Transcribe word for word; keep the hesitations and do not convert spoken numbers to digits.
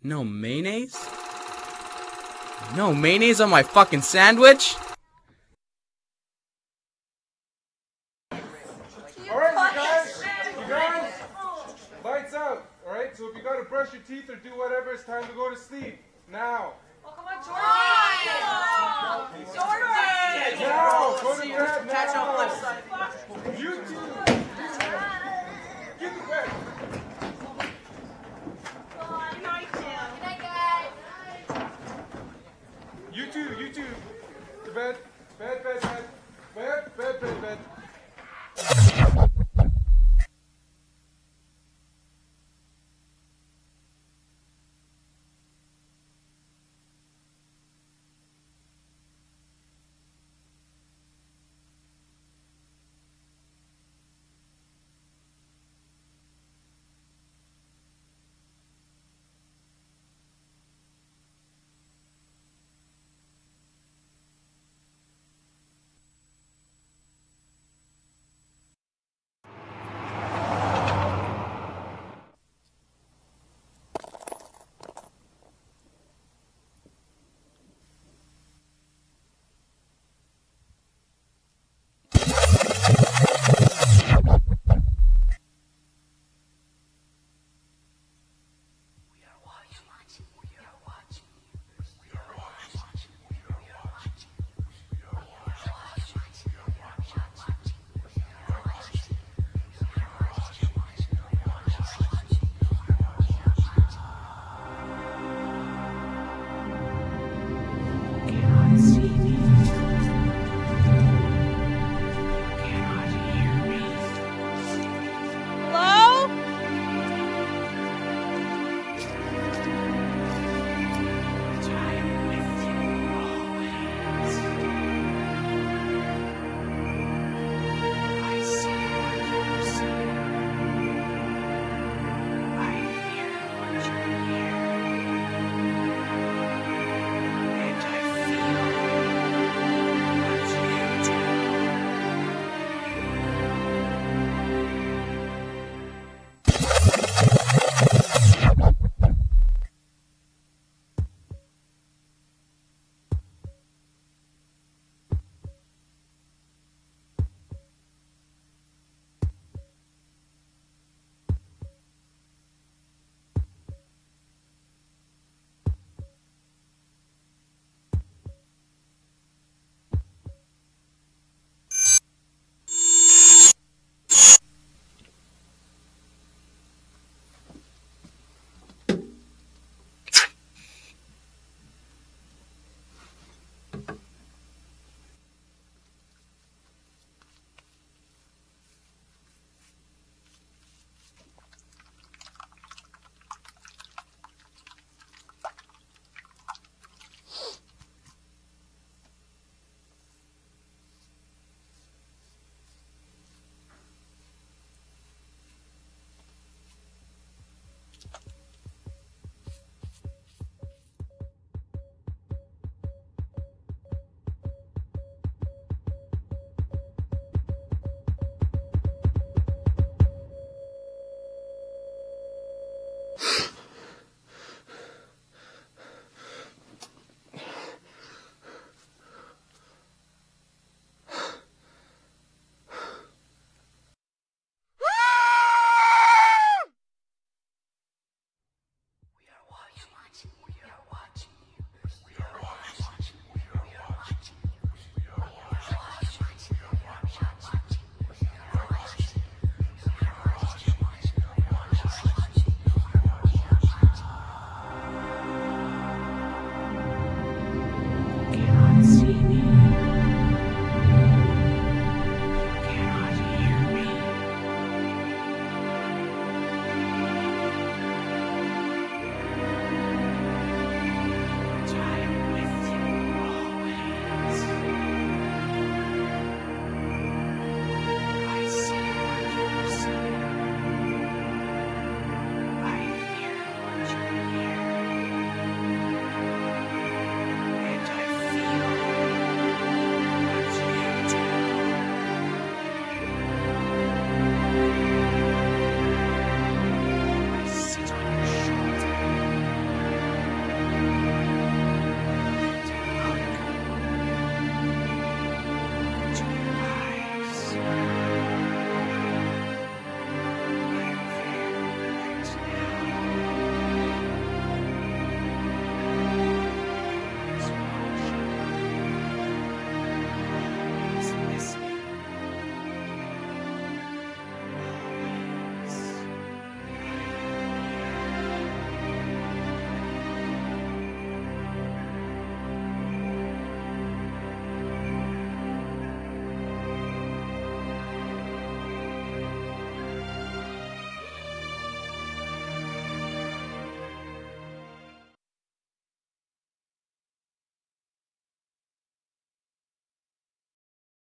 No mayonnaise? No mayonnaise on my fucking sandwich? Alright, you guys, you guys, lights out, alright? So if you gotta brush your teeth or do whatever, it's time to go to sleep. Now. Oh, come on, Jordan! Jordan! Now, go to bed Catch now. on left side. You two. Get to bed. Good night, Tim. Good night, guys. You two, you two. To bed. Bed, bed, bed. Bed, bed, bed, bed.